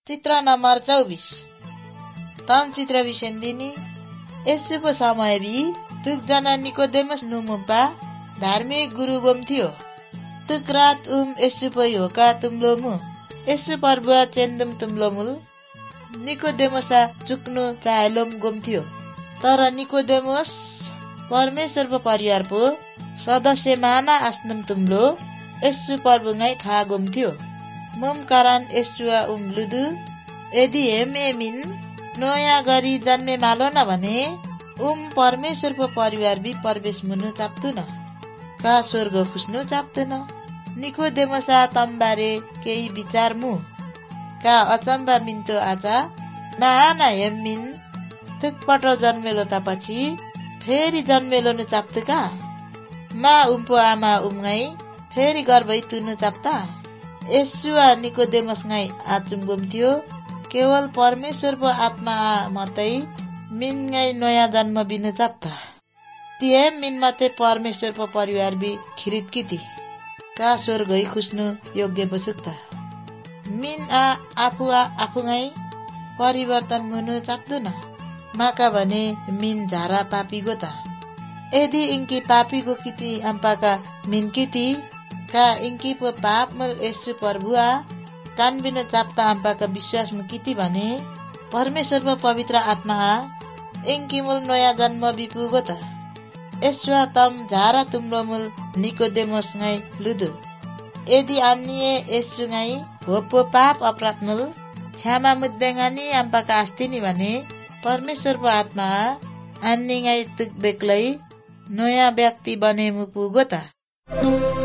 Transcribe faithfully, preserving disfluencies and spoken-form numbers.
चित्र नम्बर चौबिस तम चित्र विसेन्दिनी यसुको समय भी तुक जना निकोदेमस नुमुपा धार्मिक गुरु गोम थियो। तुक रात उम यसु पै होका तुमलो मु यसु पर्बुआ चेन्दुम तुमलो मुल निकोदेमसा चुक्नु चाहेलोम गोम थियो। तर निकोदेमस परमेश्वरको परिवार पो सदस्य माना आस्नम तुमलो यसु पर्बुङै था गोम थियो। मुम कारण यसुआ उम लुदु यदि हेम एमिन नयाँ गरी जन्मे मालो न भने उम परमेश्वरको परिवार बि प्रवेश मुनु चाप्तु न का स्वर्ग खुस्नु चाप्तु न। निकोदेमसा तम्बारे केही विचार मु का अचम्बा मिन्तो आचा महाना हेम मिन तुकपटो जन्मेलो तापछि फेरि जन्मेलो नु चाप्तु का मा उम्पो आमा उमगाई फेरि गर्भै तुनु चाप्ता। यसुआ निकोदेमस गाई आचुङ्गोम थियो। केवल परमेश्वरको आत्मा मात्रै मिन गाई नयाँ जन्म बिनु चाप्ता। तिहे मिन मात्रै परमेश्वरको परिवार बि खिरित किति का स्वर्गै खुस्नु योग्य बसुक्ता। मिन आ आफू आफू गाई परिवर्तन मुनु चाप्दु न माका भने मिन झारा पापी गोता। यदि इन्की पापीको किति अम्पाका मिन किति का इन्की पो पाप मल यसु प्रभुआ कान बिनु चाप्ता अम्पाका विश्वास मु किति भने परमेश्वरको पवित्र आत्मा इन्की मुल नयाँ जन्म बिपुगो त। यसुआ तम झारा तुमलो मुल निकोदेमस गाई लुदु यदि अन्य यसु गाई होपो पाप अपराध मुल क्षमा मुद्बेगानी अम्पाका आस्तिनी भने परमेश्वरको आत्मा अन्य गाई तुक बेक्लै नयाँ व्यक्ति बने मुपुगो त।